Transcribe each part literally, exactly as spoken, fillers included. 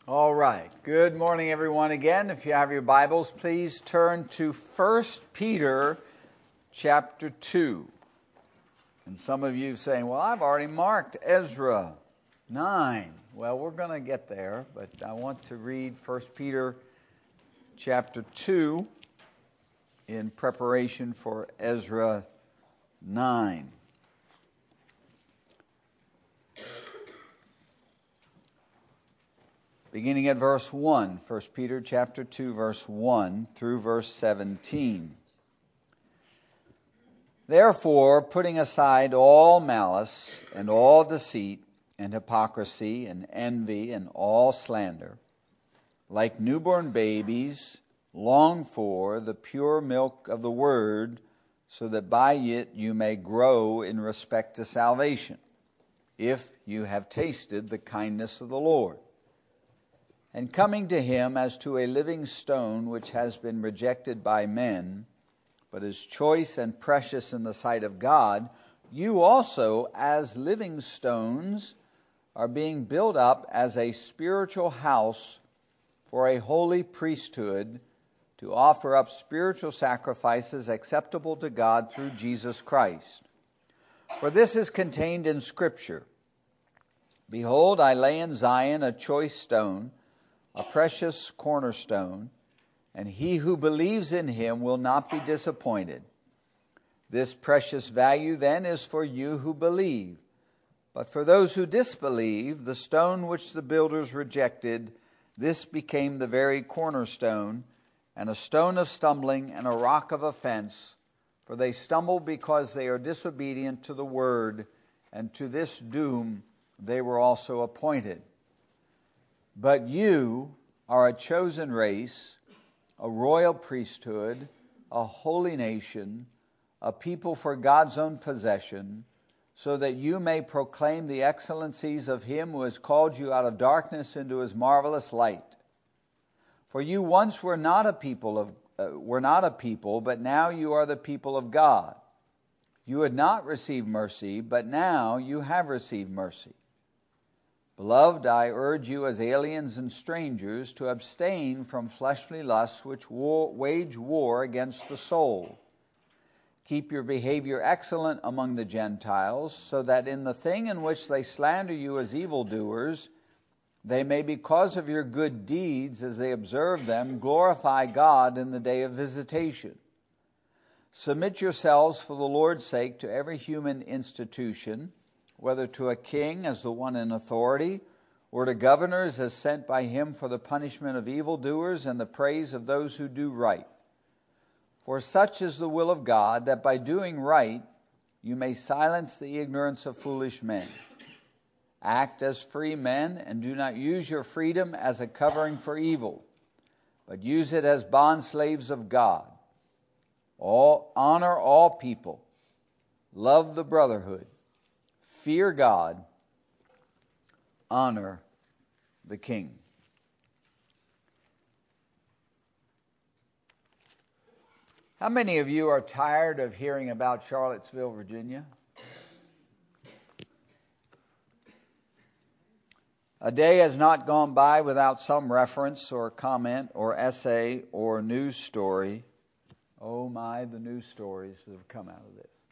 All right. Good morning, everyone, again. If you have your Bibles, please turn to First Peter chapter two. And some of you saying, well, I've already marked Ezra nine. Well, we're going to get there, but I want to read First Peter chapter two in preparation for Ezra nine. Beginning at verse one, First Peter chapter two, verse one through verse seventeen. Therefore, putting aside all malice and all deceit and hypocrisy and envy and all slander, like newborn babies, long for the pure milk of the word, so that by it you may grow in respect to salvation, if you have tasted the kindness of the Lord. And coming to him as to a living stone which has been rejected by men, but is choice and precious in the sight of God, you also, as living stones, are being built up as a spiritual house for a holy priesthood, to offer up spiritual sacrifices acceptable to God through Jesus Christ. For this is contained in Scripture. Behold, I lay in Zion a choice stone, a precious cornerstone, and he who believes in him will not be disappointed. This precious value then is for you who believe. But for those who disbelieve, the stone which the builders rejected, this became the very cornerstone, and a stone of stumbling and a rock of offense. For they stumble because they are disobedient to the word, and to this doom they were also appointed. But you are a chosen race, a royal priesthood, a holy nation, a people for God's own possession, so that you may proclaim the excellencies of him who has called you out of darkness into his marvelous light. For you once were not a people of uh, were not a people, but now you are the people of God. You had not received mercy, but now you have received mercy. Beloved, I urge you as aliens and strangers to abstain from fleshly lusts which war, wage war against the soul. Keep your behavior excellent among the Gentiles, so that in the thing in which they slander you as evildoers, they may, because of your good deeds as they observe them, glorify God in the day of visitation. Submit yourselves for the Lord's sake to every human institution, whether to a king as the one in authority, or to governors as sent by him for the punishment of evildoers and the praise of those who do right. For such is the will of God, that by doing right you may silence the ignorance of foolish men. Act as free men, and do not use your freedom as a covering for evil, but use it as bondslaves of God. All, honor all people, love the brotherhood, fear God, honor the king. How many of you are tired of hearing about Charlottesville, Virginia? A day has not gone by without some reference or comment or essay or news story. Oh my, the news stories that have come out of this.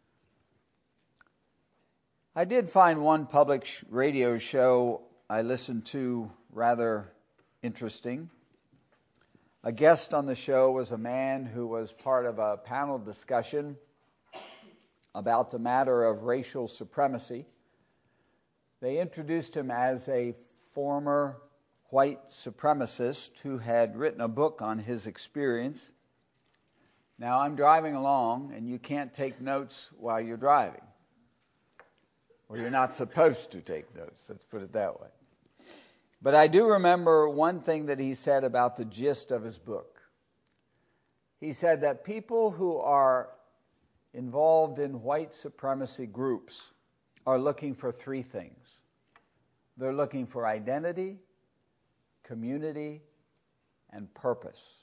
I did find one public radio show I listened to rather interesting. A guest on the show was a man who was part of a panel discussion about the matter of racial supremacy. They introduced him as a former white supremacist who had written a book on his experience. Now, I'm driving along, and you can't take notes while you're driving. Or you're not supposed to take notes, let's put it that way. But I do remember one thing that he said about the gist of his book. He said that people who are involved in white supremacy groups are looking for three things. They're looking for identity, community, and purpose.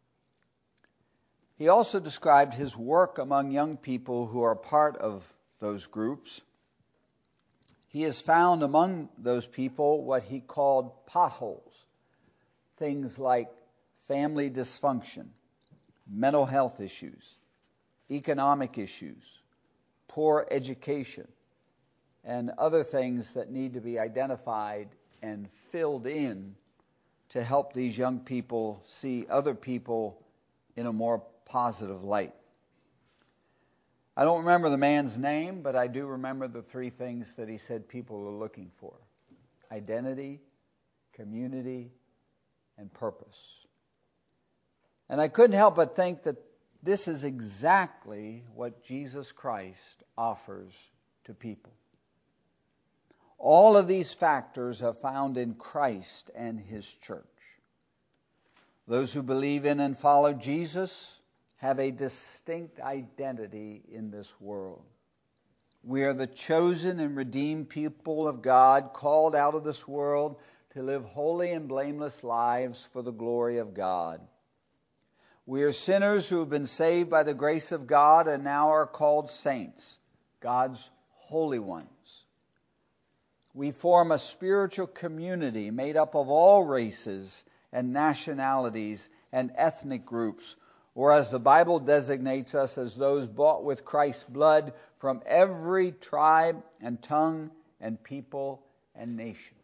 He also described his work among young people who are part of those groups. He has found among those people what he called potholes. things like family dysfunction, mental health issues, economic issues, poor education, and other things that need to be identified and filled in to help these young people see other people in a more positive light. I don't remember the man's name, but I do remember the three things that he said people are looking for: identity, community, and purpose. And I couldn't help but think that this is exactly what Jesus Christ offers to people. All of these factors are found in Christ and His church. Those who believe in and follow Jesus have a distinct identity in this world. We are the chosen and redeemed people of God, called out of this world to live holy and blameless lives for the glory of God. We are sinners who have been saved by the grace of God and now are called saints, God's holy ones. We form a spiritual community made up of all races and nationalities and ethnic groups, or as the Bible designates us, as those bought with Christ's blood, from every tribe and tongue and people and nation.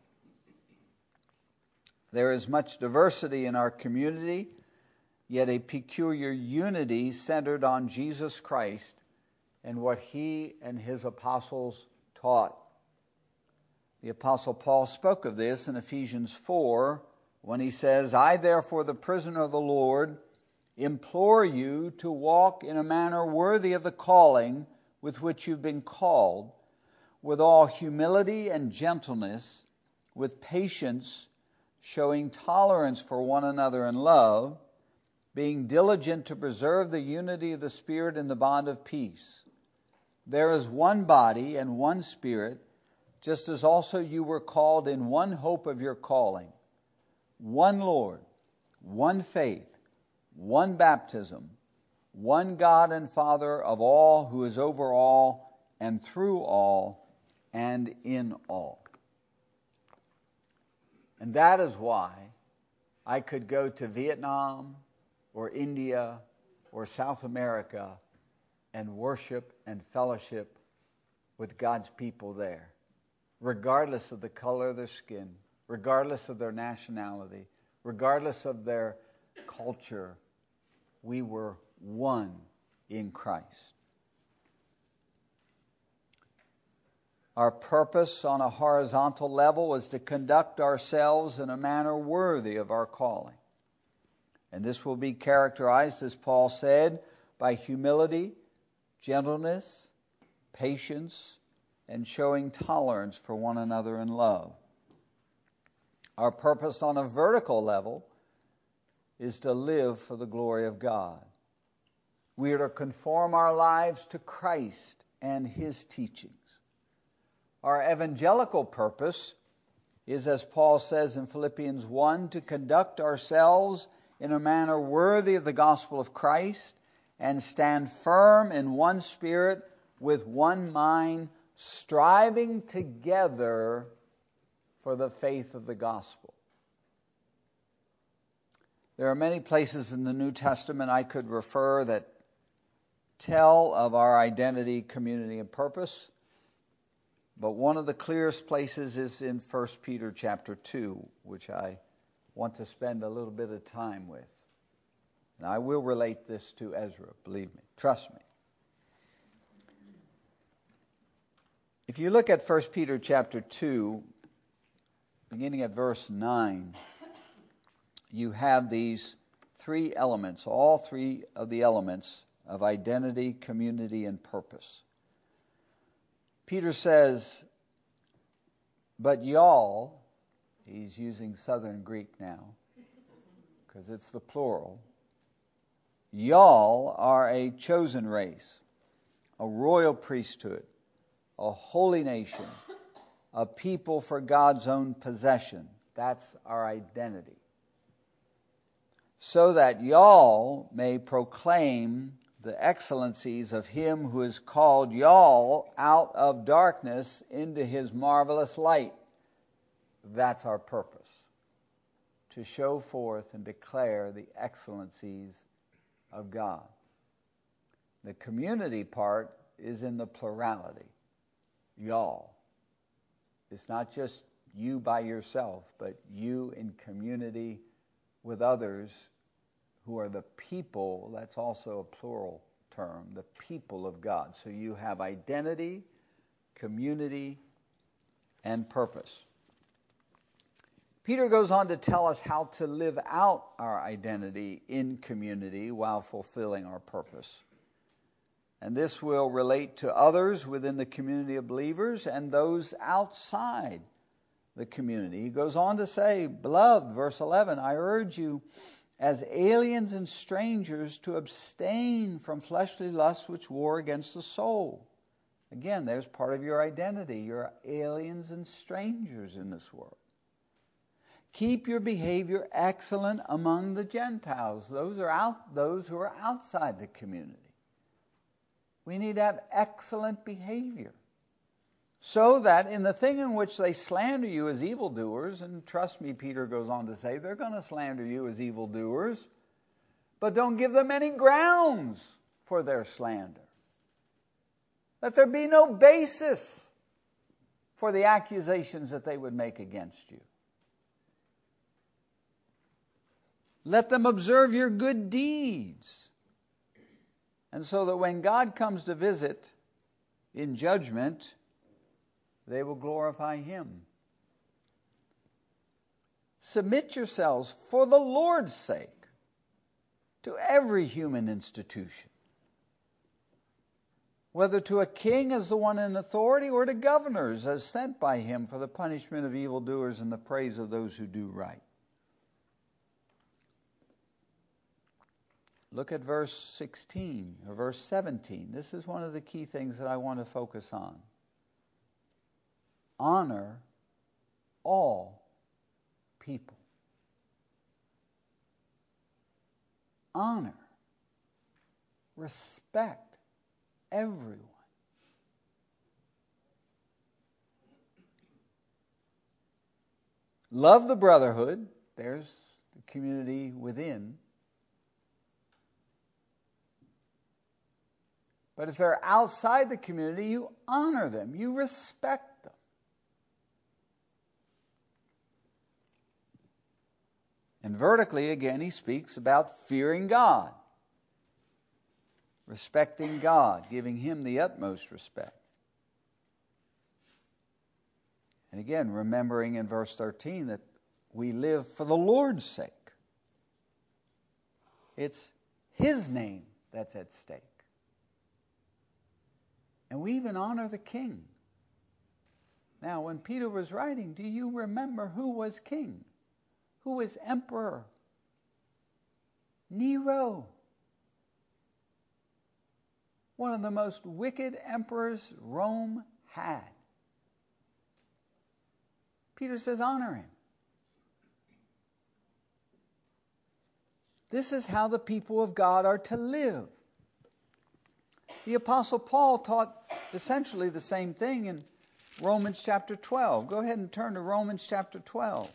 There is much diversity in our community, yet a peculiar unity centered on Jesus Christ and what He and His apostles taught. The Apostle Paul spoke of this in Ephesians four when he says, I therefore, the prisoner of the Lord, implore you to walk in a manner worthy of the calling with which you've been called, with all humility and gentleness, with patience, showing tolerance for one another in love, being diligent to preserve the unity of the Spirit in the bond of peace. There is one body and one Spirit, just as also you were called in one hope of your calling, one Lord, one faith, one baptism, one God and Father of all, who is over all and through all and in all. And that is why I could go to Vietnam or India or South America and worship and fellowship with God's people there, regardless of the color of their skin, regardless of their nationality, regardless of their culture. We were one in Christ. Our purpose on a horizontal level is to conduct ourselves in a manner worthy of our calling. And this will be characterized, as Paul said, by humility, gentleness, patience, and showing tolerance for one another in love. Our purpose on a vertical level is to live for the glory of God. We are to conform our lives to Christ and His teachings. Our evangelical purpose is, as Paul says in Philippians one, to conduct ourselves in a manner worthy of the gospel of Christ and stand firm in one spirit with one mind, striving together for the faith of the gospel. There are many places in the New Testament I could refer that tell of our identity, community, and purpose. But one of the clearest places is in First Peter chapter two, which I want to spend a little bit of time with. And I will relate this to Ezra, believe me, trust me. If you look at First Peter chapter two, beginning at verse nine, you have these three elements, all three of the elements of identity, community, and purpose. Peter says, but y'all, he's using Southern Greek now, because it's the plural, y'all are a chosen race, a royal priesthood, a holy nation, a people for God's own possession. That's our identity. So that y'all may proclaim the excellencies of Him who has called y'all out of darkness into His marvelous light. That's our purpose. to show forth and declare the excellencies of God. The community part is in the plurality. Y'all. It's not just you by yourself, but you in community with others who are the people. That's also a plural term, the people of God. So you have identity, community, and purpose. Peter goes on to tell us how to live out our identity in community while fulfilling our purpose. And this will relate to others within the community of believers and those outside the community. He goes on to say, "Beloved," verse eleven, "I urge you as aliens and strangers to abstain from fleshly lusts which war against the soul." Again, there's part of your identity. You're aliens and strangers in this world. "Keep your behavior excellent among the Gentiles." Those are out, those who are outside the community. We need to have excellent behavior, so that in the thing in which they slander you as evildoers, and trust me, Peter goes on to say, they're going to slander you as evildoers, but don't give them any grounds for their slander. Let there be no basis for the accusations that they would make against you. Let them observe your good deeds, and so that when God comes to visit in judgment, they will glorify Him. Submit yourselves for the Lord's sake to every human institution, whether to a king as the one in authority or to governors as sent by him for the punishment of evildoers and the praise of those who do right. Look at verse sixteen or verse seventeen. This is one of the key things that I want to focus on. Honor all people. Honor. Respect everyone. Love the brotherhood. There's the community within. But if they're outside the community, you honor them. You respect them. And vertically, again, he speaks about fearing God, respecting God, giving Him the utmost respect. And again, remembering in verse thirteen that we live for the Lord's sake. It's His name that's at stake. And we even honor the king. Now, when Peter was writing, do you remember who was king? Who was emperor? Nero. One of the most wicked emperors Rome had. Peter says, honor him. This is how the people of God are to live. The Apostle Paul taught essentially the same thing in Romans chapter twelve. Go ahead and turn to Romans chapter twelve.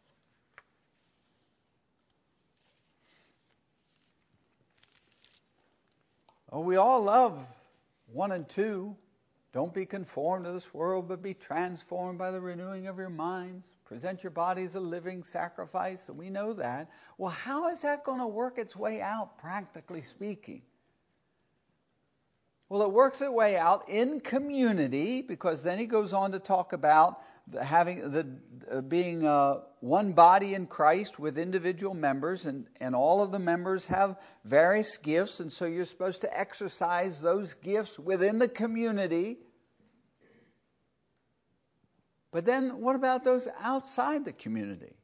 Oh, we all love one and two. Don't be conformed to this world, but be transformed by the renewing of your minds. Present your body as a living sacrifice. And we know that. Well, how is that going to work its way out, practically speaking? Well, it works its way out in community, because then he goes on to talk about the, having the uh, being uh, one body in Christ with individual members, and, and all of the members have various gifts, and so you're supposed to exercise those gifts within the community. But then what about those outside the community?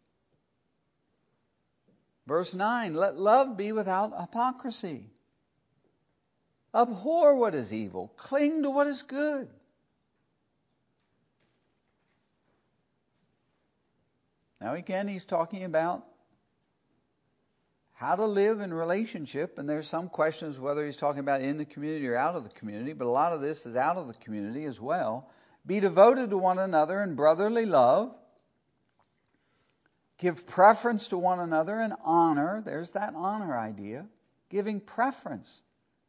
Verse nine, let love be without hypocrisy. Abhor what is evil. Cling to what is good. Now again, he's talking about how to live in relationship, and there's some questions whether he's talking about in the community or out of the community, but a lot of this is out of the community as well. Be devoted to one another in brotherly love. Give preference to one another and honor. There's that honor idea. Giving preference.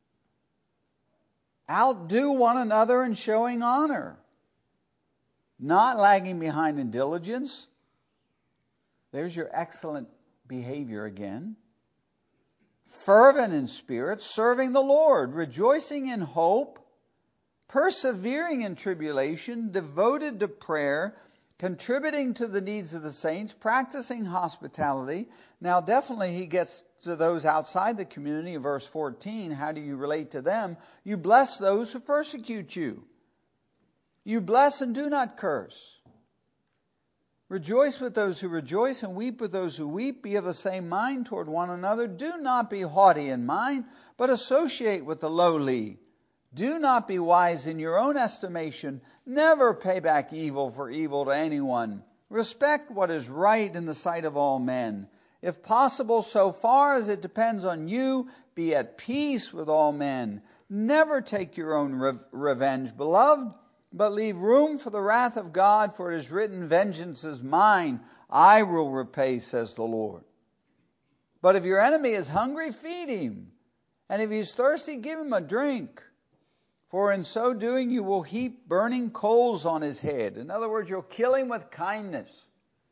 Outdo one another in showing honor. Not lagging behind in diligence. There's your excellent behavior again. Fervent in spirit, serving the Lord, rejoicing in hope, persevering in tribulation, devoted to prayer, contributing to the needs of the saints, practicing hospitality. Now definitely he gets to those outside the community in verse fourteen. How do you relate to them? You bless those who persecute you. You bless and do not curse. Rejoice with those who rejoice and weep with those who weep. Be of the same mind toward one another. Do not be haughty in mind, but associate with the lowly. Do not be wise in your own estimation. Never pay back evil for evil to anyone. Respect what is right in the sight of all men. If possible, so far as it depends on you, be at peace with all men. Never take your own re- revenge, beloved, but leave room for the wrath of God, for it is written, vengeance is mine, I will repay, says the Lord. But if your enemy is hungry, feed him. And if he is thirsty, give him a drink. For in so doing, you will heap burning coals on his head. In other words, you'll kill him with kindness.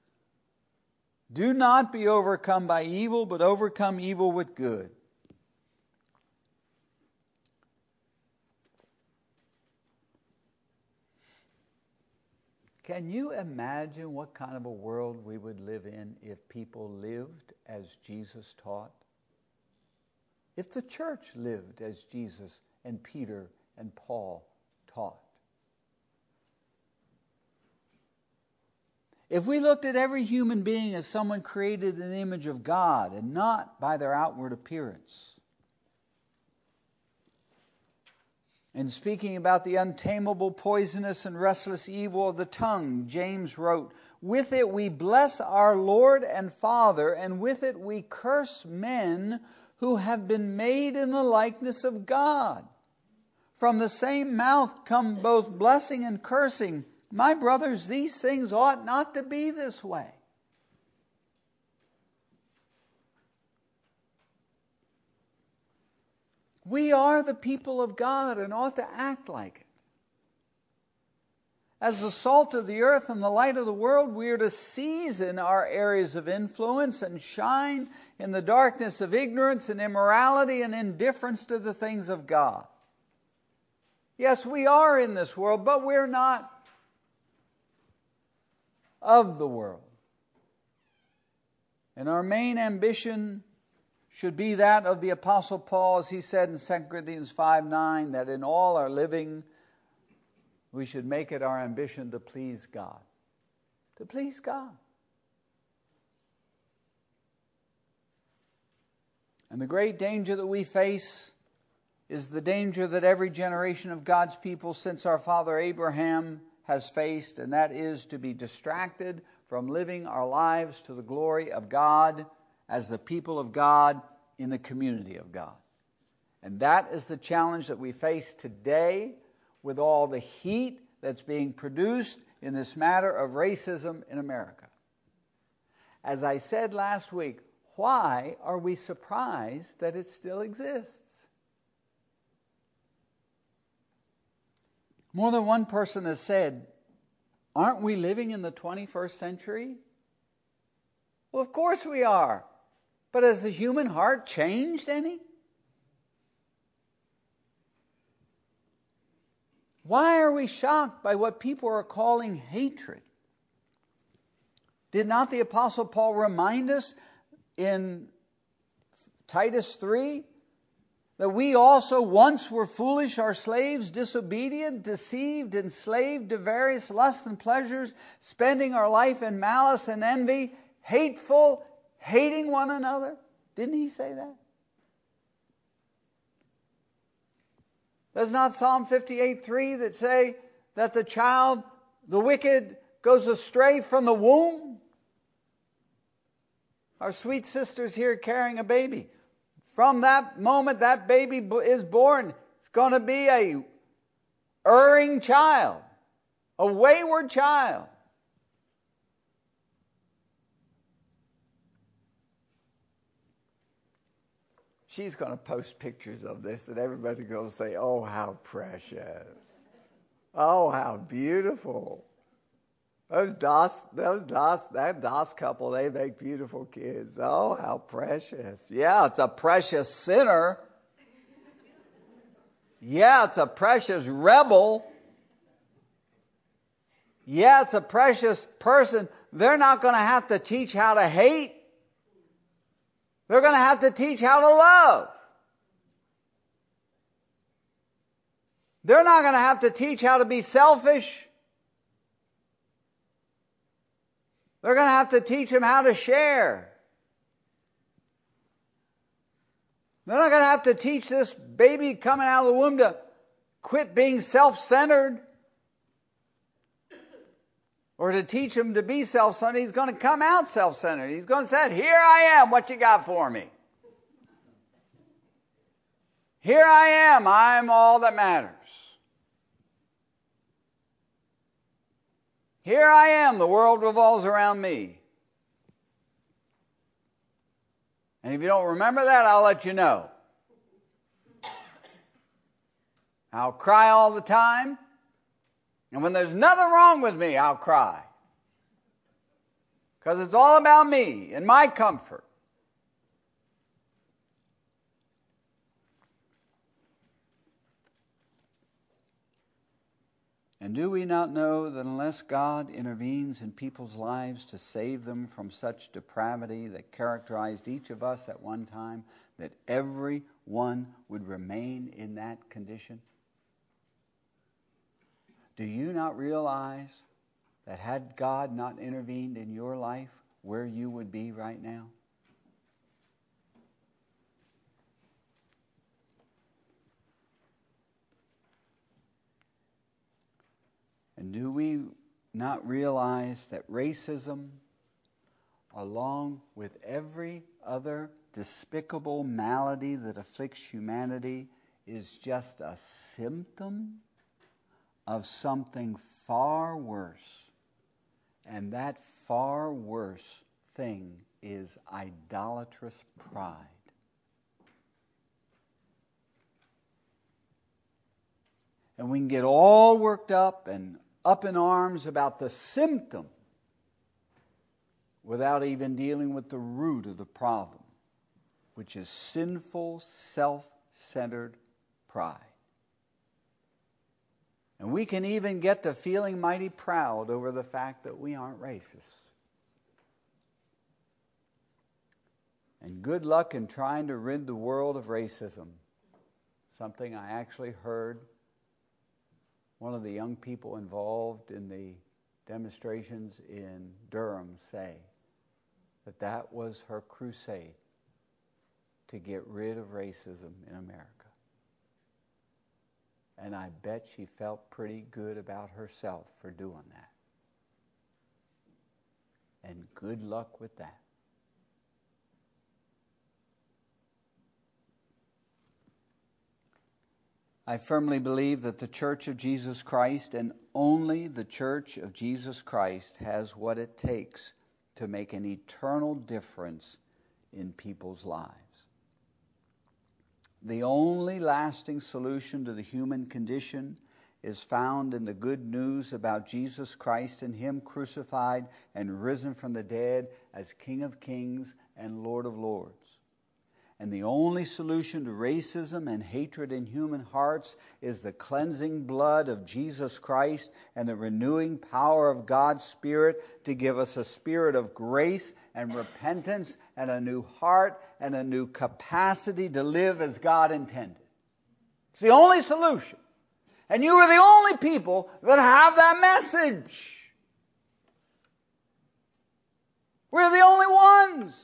Do not be overcome by evil, but overcome evil with good. Can you imagine what kind of a world we would live in if people lived as Jesus taught? If the church lived as Jesus and Peter and Paul taught? If we looked at every human being as someone created in the image of God and not by their outward appearance? In speaking about the untamable, poisonous, and restless evil of the tongue, James wrote, with it we bless our Lord and Father, and with it we curse men who have been made in the likeness of God. From the same mouth come both blessing and cursing. My brothers, these things ought not to be this way. We are the people of God and ought to act like it. As the salt of the earth and the light of the world, we are to season our areas of influence and shine in the darkness of ignorance and immorality and indifference to the things of God. Yes, we are in this world, but we're not of the world. And our main ambition should be that of the Apostle Paul, as he said in Second Corinthians five nine, that in all our living we should make it our ambition to please God. To please God. And the great danger that we face is the danger that every generation of God's people since our father Abraham has faced, and that is to be distracted from living our lives to the glory of God as the people of God in the community of God. And that is the challenge that we face today with all the heat that's being produced in this matter of racism in America. As I said last week, why are we surprised that it still exists? More than one person has said, aren't we living in the twenty-first century? Well, of course we are. But has the human heart changed any? Why are we shocked by what people are calling hatred? Did not the Apostle Paul remind us in Titus three that we also once were foolish, our slaves, disobedient, deceived, enslaved to various lusts and pleasures, spending our life in malice and envy, hateful, hating one another? Didn't he say that? Does not Psalm fifty-eight three that say that the child, the wicked, goes astray from the womb? Our sweet sister's here carrying a baby. From that moment that baby is born, it's going to be a erring child, a wayward child. she's going to post pictures of this, and everybody's going to say, oh, how precious. Oh, how beautiful. Those DOS, those DOS, that DOS couple, they make beautiful kids. Oh, how precious. Yeah, it's a precious sinner. Yeah, it's a precious rebel. Yeah, it's a precious person. They're not going to have to teach how to hate. They're going to have to teach how to love. They're not going to have to teach how to be selfish. They're going to have to teach them how to share. They're not going to have to teach this baby coming out of the womb to quit being self-centered. Or to teach him to be self-centered. He's going to come out self-centered. He's going to say, here I am, what you got for me? Here I am, I'm all that matters. Here I am, the world revolves around me. And if you don't remember that, I'll let you know. I'll cry all the time. And when there's nothing wrong with me, I'll cry. Because it's all about me and my comfort. And do we not know that unless God intervenes in people's lives to save them from such depravity that characterized each of us at one time, that everyone would remain in that condition? Do you not realize that had God not intervened in your life, where you would be right now? And do we not realize that racism, along with every other despicable malady that afflicts humanity, is just a symptom of something far worse? And that far worse thing is idolatrous pride. And we can get all worked up and up in arms about the symptom without even dealing with the root of the problem, which is sinful, self-centered pride. And we can even get to feeling mighty proud over the fact that we aren't racist. And good luck in trying to rid the world of racism. Something I actually heard one of the young people involved in the demonstrations in Durham say, that that was her crusade to get rid of racism in America. And I bet she felt pretty good about herself for doing that. And good luck with that. I firmly believe that the Church of Jesus Christ, and only the Church of Jesus Christ, has what it takes to make an eternal difference in people's lives. The only lasting solution to the human condition is found in the good news about Jesus Christ and Him crucified and risen from the dead as King of Kings and Lord of Lords. And the only solution to racism and hatred in human hearts is the cleansing blood of Jesus Christ and the renewing power of God's Spirit to give us a spirit of grace and repentance and a new heart and a new capacity to live as God intended. It's the only solution. And you are the only people that have that message. We're the only ones.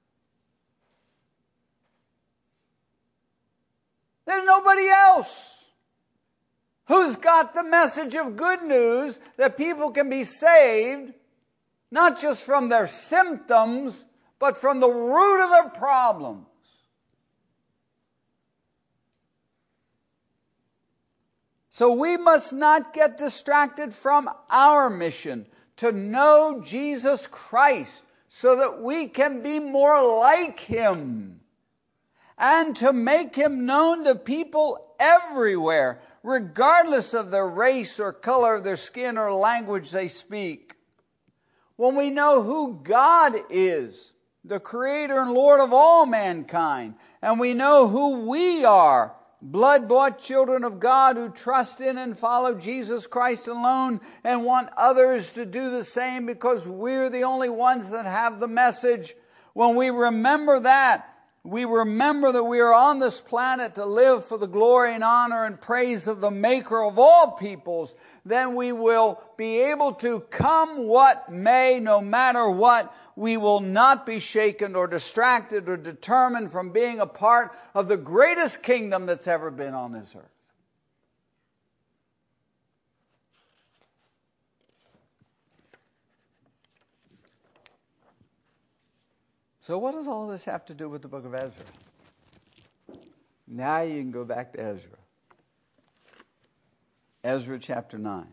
There's nobody else who's got the message of good news that people can be saved, not just from their symptoms, but from the root of their problems. So we must not get distracted from our mission to know Jesus Christ so that we can be more like Him and to make him known to people everywhere, regardless of their race or color of their skin or language they speak. When we know who God is, the Creator and Lord of all mankind, and we know who we are, blood-bought children of God who trust in and follow Jesus Christ alone and want others to do the same because we're the only ones that have the message. When we remember that, we remember that we are on this planet to live for the glory and honor and praise of the Maker of all peoples, then we will be able to, come what may, no matter what, we will not be shaken or distracted or determined from being a part of the greatest kingdom that's ever been on this earth. So what does all this have to do with the book of Ezra? Now you can go back to Ezra. Ezra chapter nine.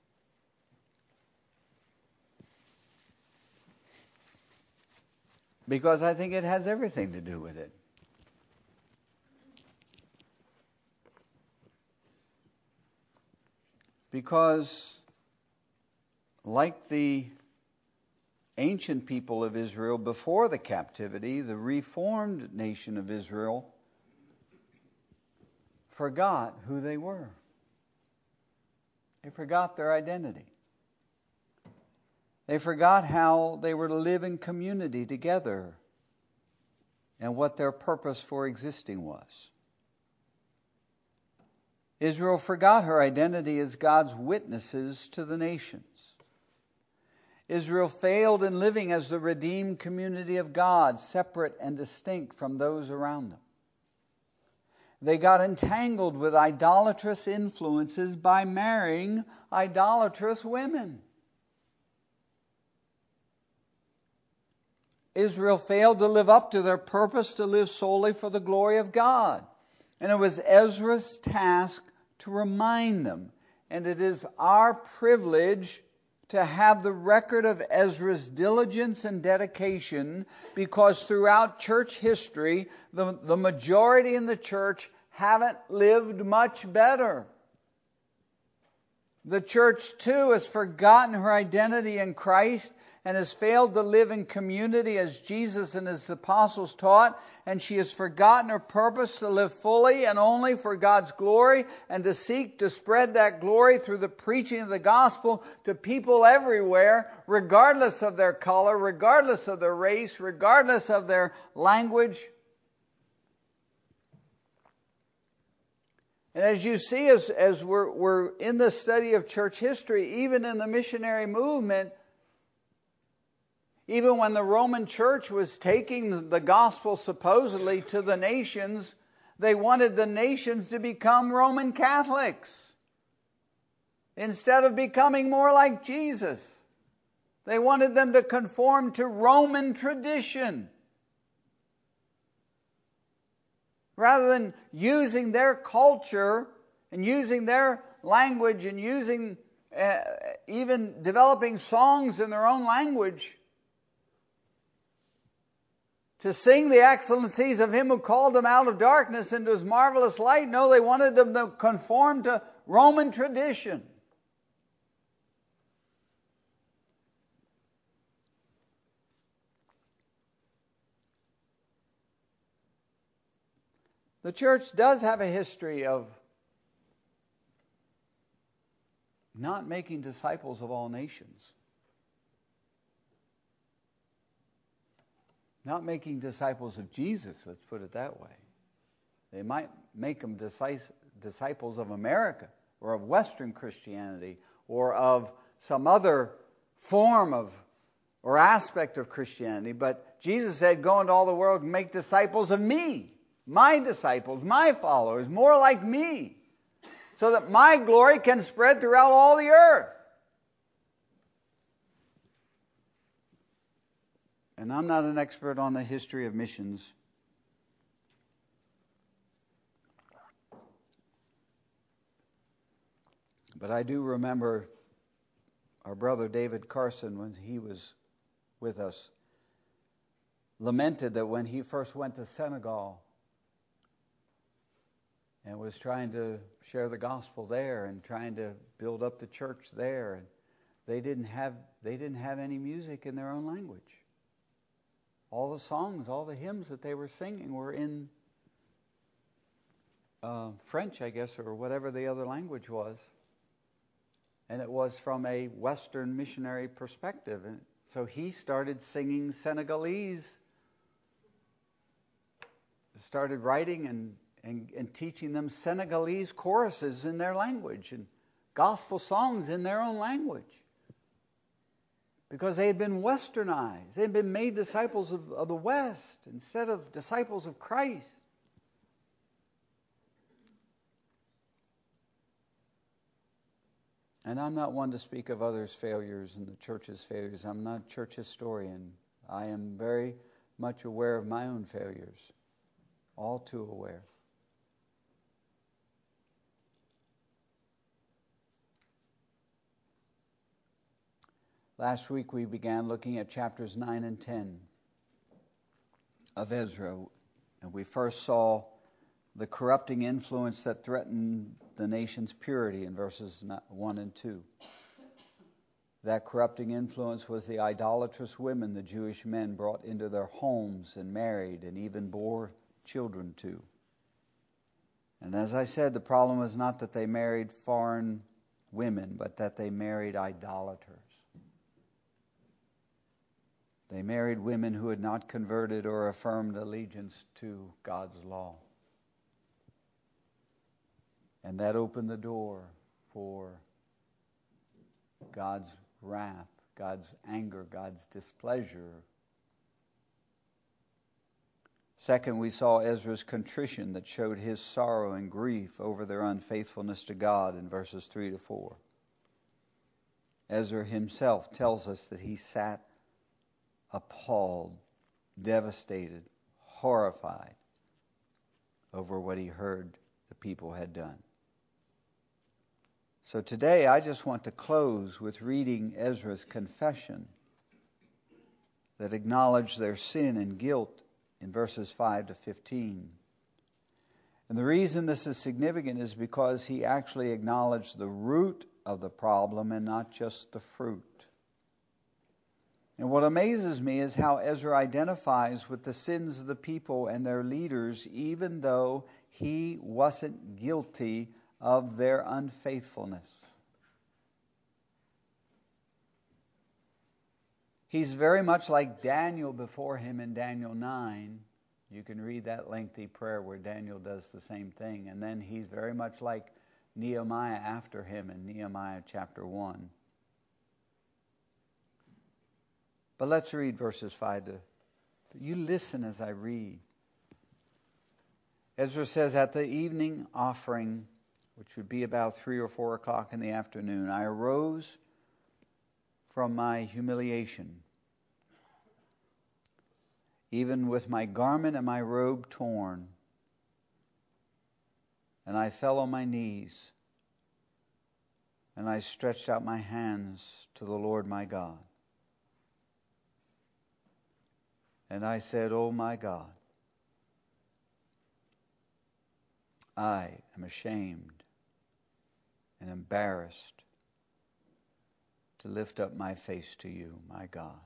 Because I think it has everything to do with it. Because like the ancient people of Israel before the captivity, the reformed nation of Israel forgot who they were. They forgot their identity. They forgot how they were to live in community together and what their purpose for existing was. Israel forgot her identity as God's witnesses to the nations. Israel failed in living as the redeemed community of God, separate and distinct from those around them. They got entangled with idolatrous influences by marrying idolatrous women. Israel failed to live up to their purpose to live solely for the glory of God. And it was Ezra's task to remind them. And it is our privilege to have the record of Ezra's diligence and dedication, because throughout church history, the, the majority in the church haven't lived much better. The church, too, has forgotten her identity in Christ and has failed to live in community as Jesus and His apostles taught, and she has forgotten her purpose to live fully and only for God's glory and to seek to spread that glory through the preaching of the gospel to people everywhere, regardless of their color, regardless of their race, regardless of their language. And as you see, as, as we're, we're in the study of church history, even in the missionary movement, even when the Roman Church was taking the gospel supposedly to the nations, they wanted the nations to become Roman Catholics instead of becoming more like Jesus. They wanted them to conform to Roman tradition rather than using their culture and using their language and using uh, even developing songs in their own language to sing the excellencies of Him who called them out of darkness into His marvelous light. No, they wanted them to conform to Roman tradition. The church does have a history of not making disciples of all nations. Not making disciples of Jesus, let's put it that way. They might make them disciples of America or of Western Christianity or of some other form of or aspect of Christianity. But Jesus said, go into all the world and make disciples of me, my disciples, my followers, more like me, so that my glory can spread throughout all the earth. And I'm not an expert on the history of missions. But I do remember our brother David Carson, when he was with us, lamented that when he first went to Senegal, and was trying to share the gospel there and trying to build up the church there. And they didn't have they didn't have any music in their own language. All the songs, all the hymns that they were singing were in uh, French, I guess, or whatever the other language was. And it was from a Western missionary perspective. And so he started singing Senegalese, started writing and, and, and teaching them Senegalese choruses in their language and gospel songs in their own language. Because they had been westernized. They had been made disciples of, of the West instead of disciples of Christ. And I'm not one to speak of others' failures and the church's failures. I'm not a church historian. I am very much aware of my own failures. All too aware. Last week we began looking at chapters nine and ten of Ezra. And we first saw the corrupting influence that threatened the nation's purity in verses one and two. That corrupting influence was the idolatrous women the Jewish men brought into their homes and married and even bore children to. And as I said, the problem was not that they married foreign women, but that they married idolaters. They married women who had not converted or affirmed allegiance to God's law. And that opened the door for God's wrath, God's anger, God's displeasure. Second, we saw Ezra's contrition that showed his sorrow and grief over their unfaithfulness to God in verses three to four. Ezra himself tells us that he sat appalled, devastated, horrified over what he heard the people had done. So today I just want to close with reading Ezra's confession that acknowledged their sin and guilt in verses five to fifteen. And the reason this is significant is because he actually acknowledged the root of the problem and not just the fruit. And what amazes me is how Ezra identifies with the sins of the people and their leaders, even though he wasn't guilty of their unfaithfulness. He's very much like Daniel before him in Daniel nine. You can read that lengthy prayer where Daniel does the same thing. And then he's very much like Nehemiah after him in Nehemiah chapter one. But let's read verses five to... You listen as I read. Ezra says, at the evening offering, which would be about three or four o'clock in the afternoon, I arose from my humiliation, even with my garment and my robe torn, and I fell on my knees, and I stretched out my hands to the Lord my God. And I said, oh my God, I am ashamed and embarrassed to lift up my face to you, my God.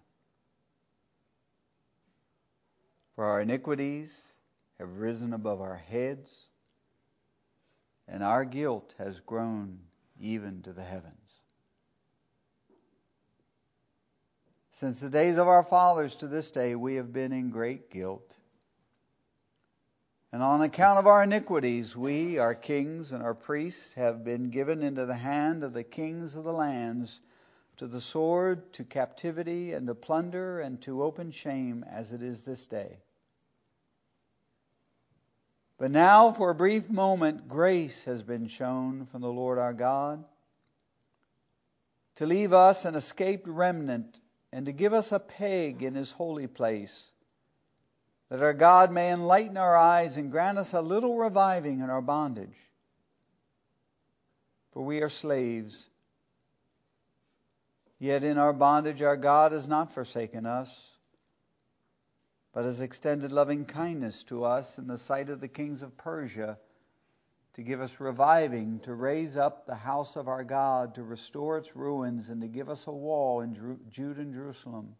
For our iniquities have risen above our heads, and our guilt has grown even to the heavens. Since the days of our fathers to this day, we have been in great guilt. And on account of our iniquities, we, our kings and our priests, have been given into the hand of the kings of the lands, to the sword, to captivity, and to plunder, and to open shame, as it is this day. But now, for a brief moment, grace has been shown from the Lord our God, to leave us an escaped remnant, and to give us a peg in his holy place, that our God may enlighten our eyes and grant us a little reviving in our bondage. For we are slaves, yet in our bondage our God has not forsaken us, but has extended loving kindness to us in the sight of the kings of Persia to give us reviving, to raise up the house of our God, to restore its ruins, and to give us a wall in Jer- Judah and Jerusalem.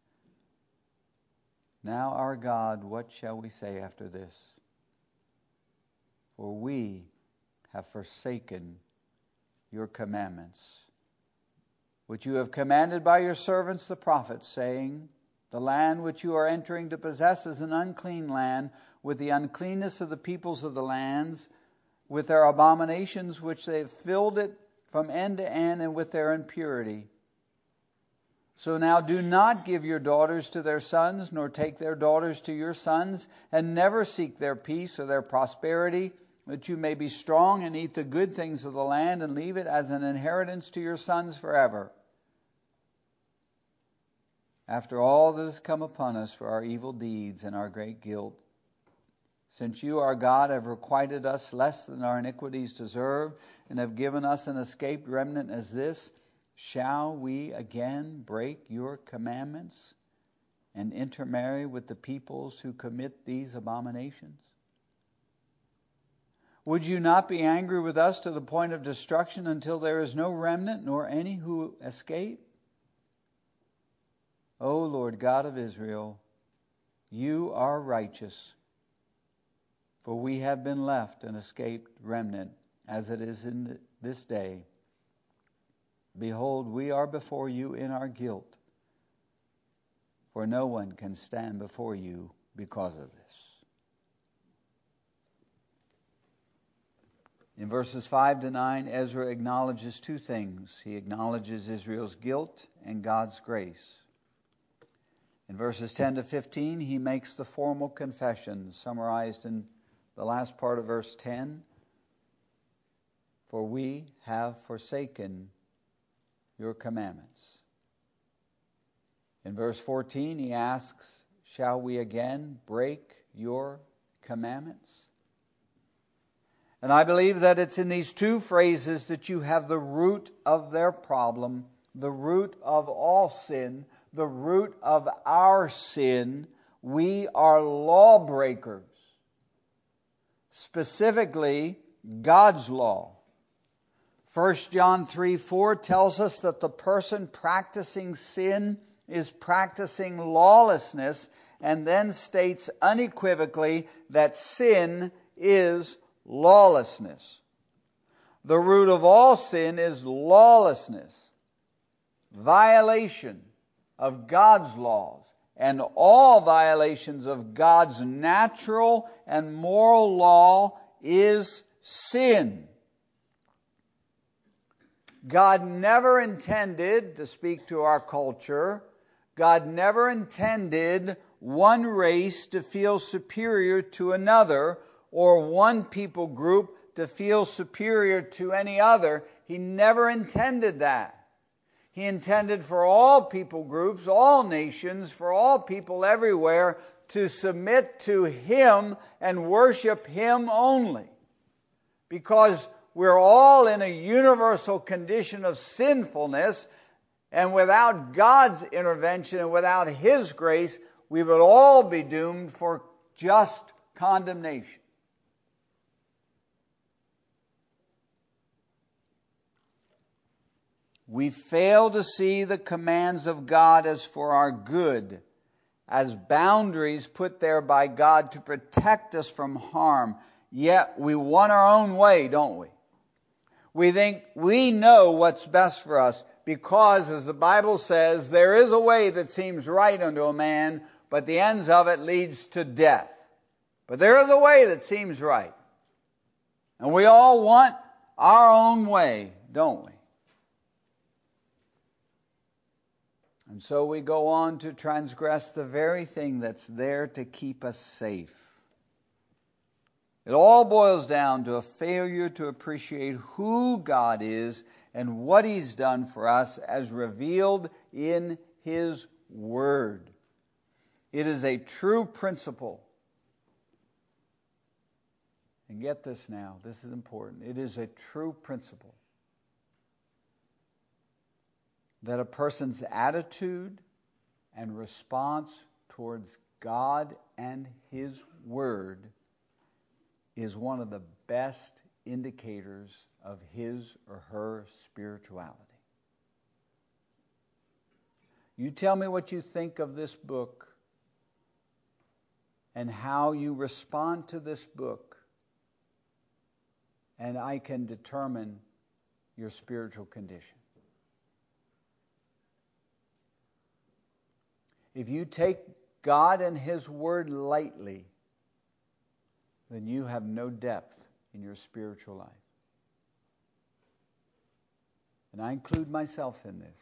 Now, our God, what shall we say after this? For we have forsaken your commandments, which you have commanded by your servants the prophets, saying, the land which you are entering to possess is an unclean land, with the uncleanness of the peoples of the lands, with their abominations which they have filled it from end to end, and with their impurity. So now do not give your daughters to their sons, nor take their daughters to your sons, and never seek their peace or their prosperity, that you may be strong and eat the good things of the land, and leave it as an inheritance to your sons forever. After all that has come upon us for our evil deeds and our great guilt, since you, our God, have requited us less than our iniquities deserve, and have given us an escaped remnant as this, shall we again break your commandments and intermarry with the peoples who commit these abominations? Would you not be angry with us to the point of destruction until there is no remnant nor any who escape? O Lord God of Israel, you are righteous, for we have been left an escaped remnant, as it is in this day. Behold, we are before you in our guilt, for no one can stand before you because of this. In verses five to nine, Ezra acknowledges two things. He acknowledges Israel's guilt and God's grace. In verses ten to fifteen, he makes the formal confession summarized in the last part of verse ten. For we have forsaken your commandments. In verse fourteen, he asks, shall we again break your commandments? And I believe that it's in these two phrases that you have the root of their problem, the root of all sin, the root of our sin. We are lawbreakers. Specifically, God's law. First John three four tells us that the person practicing sin is practicing lawlessness, and then states unequivocally that sin is lawlessness. The root of all sin is lawlessness, violation of God's laws, and all violations of God's natural and moral law is sin. God never intended, to speak to our culture, God never intended one race to feel superior to another, or one people group to feel superior to any other. He never intended that. He intended for all people groups, all nations, for all people everywhere to submit to Him and worship Him only. Because we're all in a universal condition of sinfulness, and without God's intervention and without His grace, we would all be doomed for just condemnation. We fail to see the commands of God as for our good, as boundaries put there by God to protect us from harm. Yet we want our own way, don't we? We think we know what's best for us because, as the Bible says, there is a way that seems right unto a man, but the ends of it leads to death. But there is a way that seems right. And we all want our own way, don't we? And so we go on to transgress the very thing that's there to keep us safe. It all boils down to a failure to appreciate who God is and what He's done for us as revealed in His Word. It is a true principle. And get this now, this is important. It is a true principle that a person's attitude and response towards God and His Word is one of the best indicators of his or her spirituality. You tell me what you think of this book and how you respond to this book, and I can determine your spiritual condition. If you take God and his word lightly, then you have no depth in your spiritual life. And I include myself in this.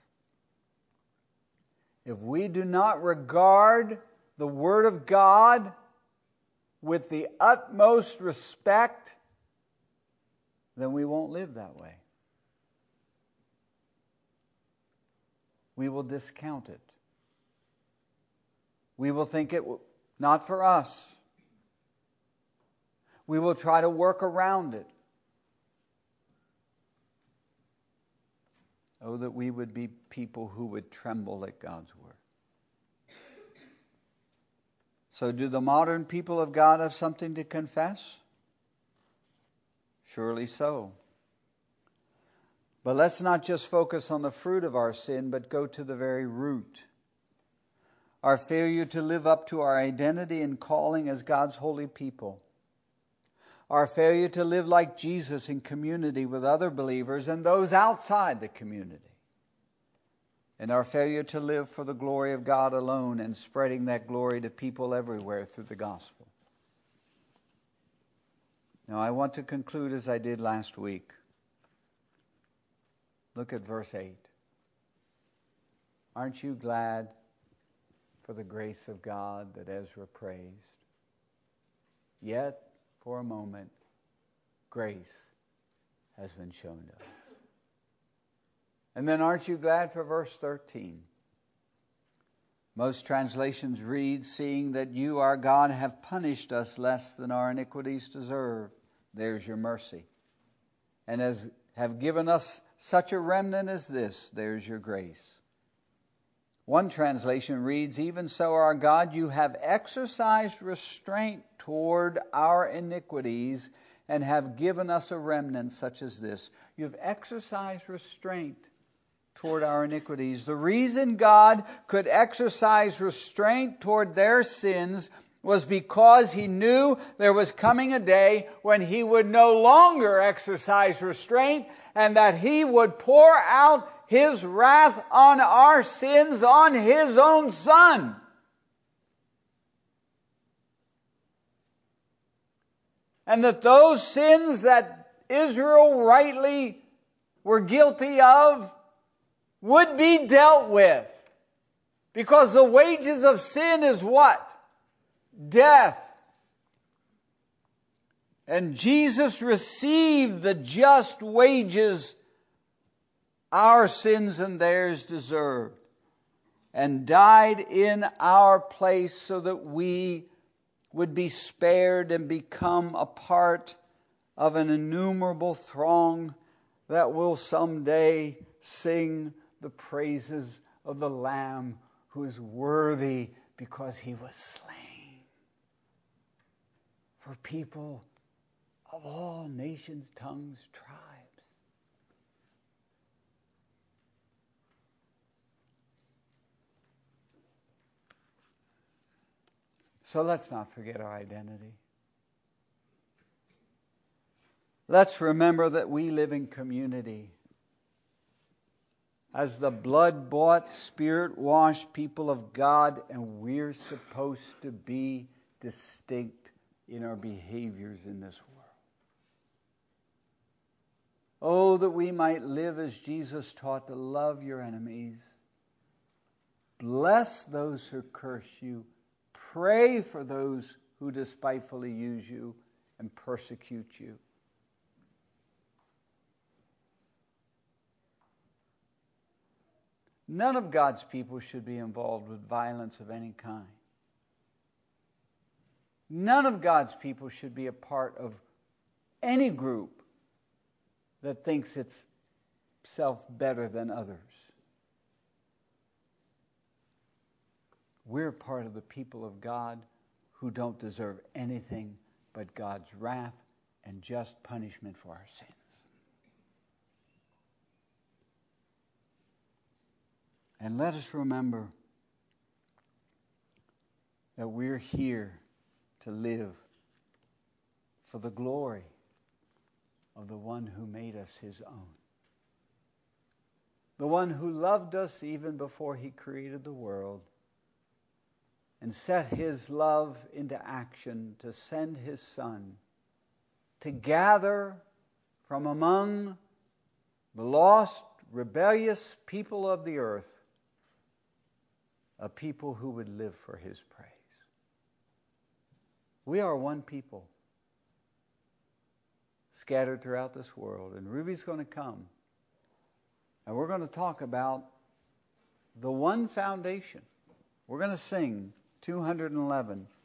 If we do not regard the Word of God with the utmost respect, then we won't live that way. We will discount it. We will think it not for us. We will try to work around it. Oh, that we would be people who would tremble at God's word. So do the modern people of God have something to confess? Surely so. But let's not just focus on the fruit of our sin, but go to the very root. Our failure to live up to our identity and calling as God's holy people. Our failure to live like Jesus in community with other believers and those outside the community. And our failure to live for the glory of God alone and spreading that glory to people everywhere through the gospel. Now I want to conclude as I did last week. Look at verse eight. Aren't you glad for the grace of God that Ezra praised? Yet, for a moment, grace has been shown to us. And then aren't you glad for verse thirteen? Most translations read, seeing that you, our God, have punished us less than our iniquities deserve. There's your mercy. And as have given us such a remnant as this, there's your grace. One translation reads, even so, our God, you have exercised restraint toward our iniquities and have given us a remnant such as this. You've exercised restraint toward our iniquities. The reason God could exercise restraint toward their sins was because he knew there was coming a day when he would no longer exercise restraint and that he would pour out his wrath on our sins on his own Son. And that those sins that Israel rightly were guilty of would be dealt with. Because the wages of sin is what? Death. And Jesus received the just wages our sins and theirs deserved, and died in our place so that we would be spared and become a part of an innumerable throng that will someday sing the praises of the Lamb who is worthy because he was slain for people of all nations, tongues, tribes. So let's not forget our identity. Let's remember that we live in community as the blood-bought, spirit-washed people of God, and we're supposed to be distinct in our behaviors in this world. Oh, that we might live as Jesus taught, to love your enemies, bless those who curse you, pray for those who despitefully use you and persecute you. None of God's people should be involved with violence of any kind. None of God's people should be a part of any group that thinks itself better than others. We're part of the people of God who don't deserve anything but God's wrath and just punishment for our sins. And let us remember that we're here to live for the glory of the one who made us his own. The one who loved us even before he created the world and set his love into action to send his Son to gather from among the lost, rebellious people of the earth a people who would live for his praise. We are one people scattered throughout this world, and Ruby's going to come, and we're going to talk about the one foundation. We're going to sing two hundred eleven,